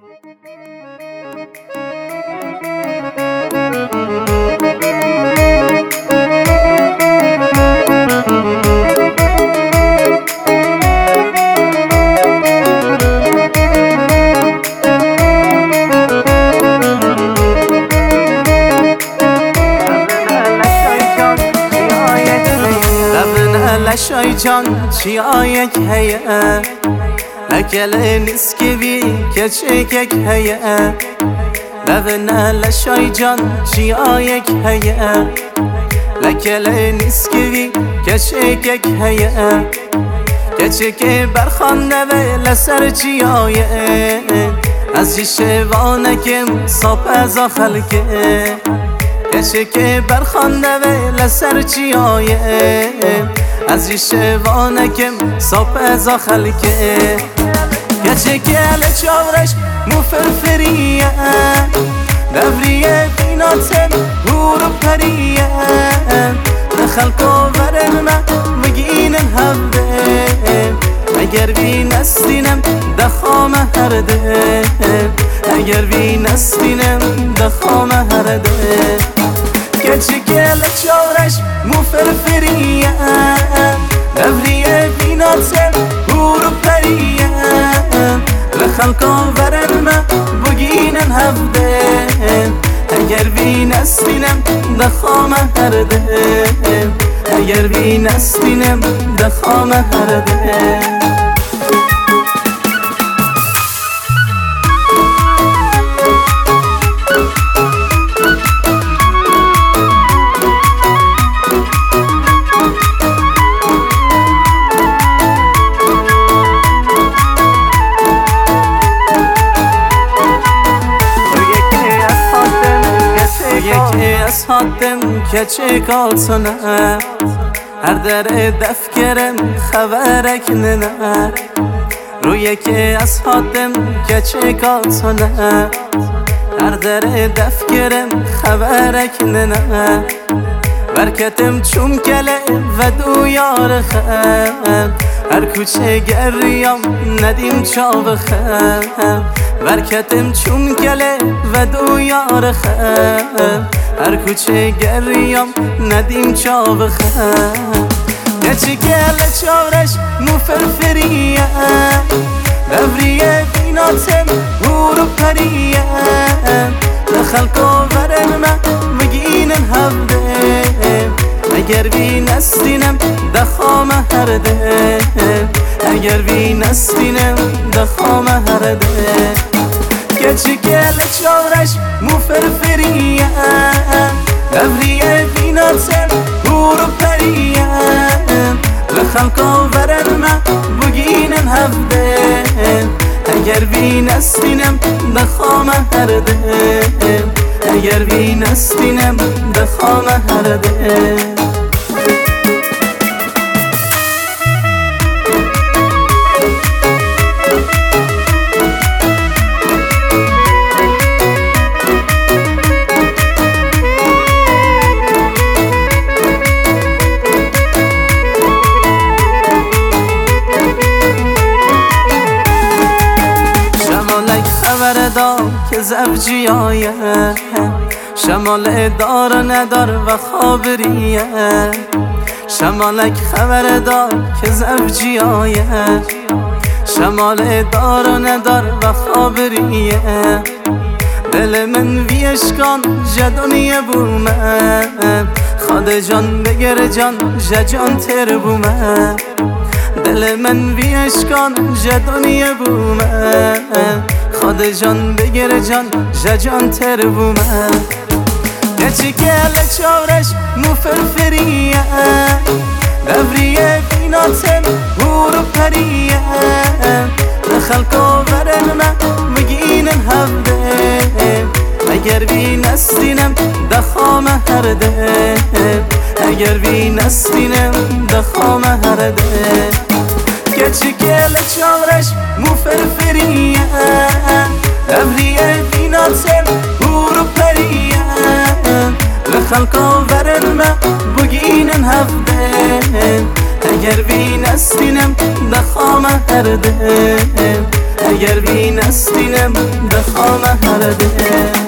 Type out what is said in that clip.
لشای جان چیایک هیه لکل نسکوی کچکک هیه لبنه لشای جان چیایک هیه لکل نسکوی کچکک هیه کچک برخانده و لسر چیایه از جیشوانکم صاپ از خلکه کچک برخانده و لسر چیایه از جیشوانکم صاپ از خلکه کچک لچاورش مفرفریه دوریه بیناتم هورو پریه نخلکو ورنمه مگینن هفته اگر بی نستینم دخام هرده اگر بی نستینم دخام هرده کچک لچاورش مفرفریه دوریه بیناتم هورو پریه لخلقا ورنمه بگینن هفته اگر بی نستینم دخام هرده اگر بی نستینم دخام هرده یکی از حادم که چه کالسونه هر در دف کرم خبرک ننه رو یکی از حادم که چه کالسونه هر در دف کرم خبرک ننه برکتم چون کله و دو یار خم هر کوچه گریم ندیم چاوخم برکتم چون کله و دو یار خم هر کوچه گریم ندیم چاوخم یچی کله چاورش مفرفریه دوریه بیناتم هورو پریه لخلکو ورنمه مگینن هفته اگر بی نستینم دخام هرده اگر بی نستینم دخام هرده کچی کل چاورش مفرفریه دوریه بیناتم هورو پریه لخلقا ورنمه بگینن هفته اگر بی نستینم دخام هرده اگر بی نستینم دخام هرده که زوجی آیه شمال دار و ندار و خابریه شمالک خبر دار که زوجی آیه شمال دار و ندار و خابریه دل من ویشکان جدانیه بومه خود جان بگر جان جان تر بومه دل من ویشکان جدانیه بومه خود جان بگر جان جان تر بومه یچی کل چاورش مفرفریه دوریه بیناتم هورو پریه لخلقا ورنمه مگینن هفته اگر بی نستینم دخام هرده اگر بی نستینم دخام هرده کچی کل چاورش مفرفریه دوریه بیناتم هورو پریه لخلقا ورنمه بگینن هفته اگر بی نستینم دخام هرده اگر بی نستینم دخوام هرده